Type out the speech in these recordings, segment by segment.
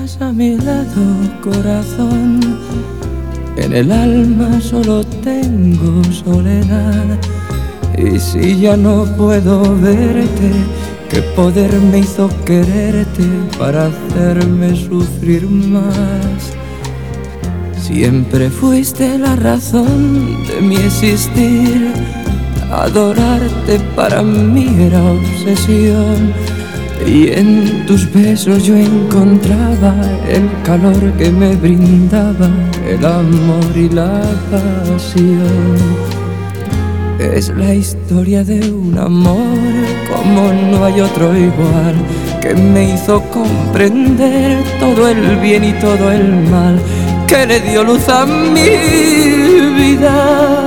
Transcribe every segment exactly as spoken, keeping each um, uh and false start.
más a mi lado, corazón. En el alma solo tengo soledad. Y si ya no puedo verte, ¿qué poder me hizo quererte para hacerme sufrir más? Siempre fuiste la razón de mi existir. Adorarte para mí era obsesión. Y en tus besos yo encontraba el calor que me brindaba el amor y la pasión. Es la historia de un amor como no hay otro igual, que me hizo comprender todo el bien y todo el mal, que le dio luz a mi vida,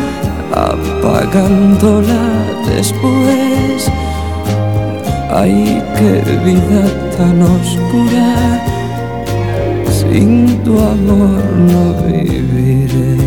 apagándola después. Ay, qué vida tan oscura, sin tu amor no viviré.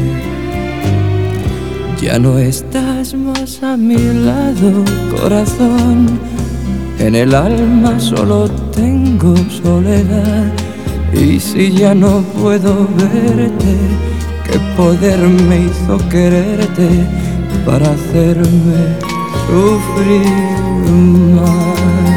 Ya no estás más a mi lado, corazón. En el alma solo tengo soledad. Y si ya no puedo verte, ¿qué poder me hizo quererte para hacerme sufrir más?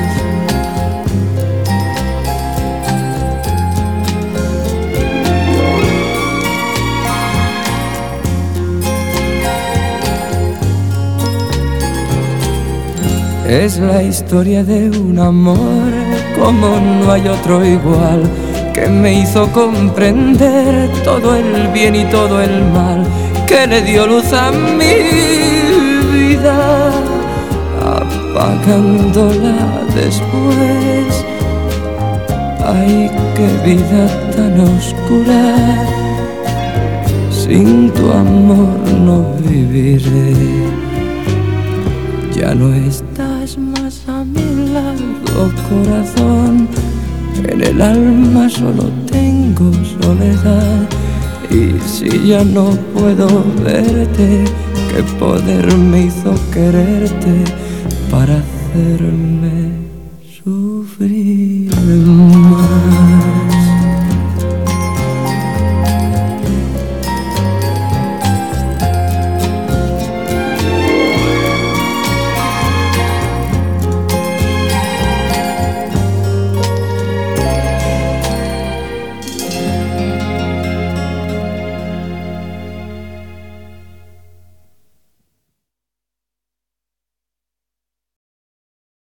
Es la historia de un amor como no hay otro igual, que me hizo comprender todo el bien y todo el mal, que le dio luz a mi vida, apagándola después. Ay, qué vida tan oscura, sin tu amor no viviré. Ya no estás más a mi lado, corazón. En el alma solo tengo soledad. Y si ya no puedo verte, ¿qué poder me hizo quererte para hacerme sufrir?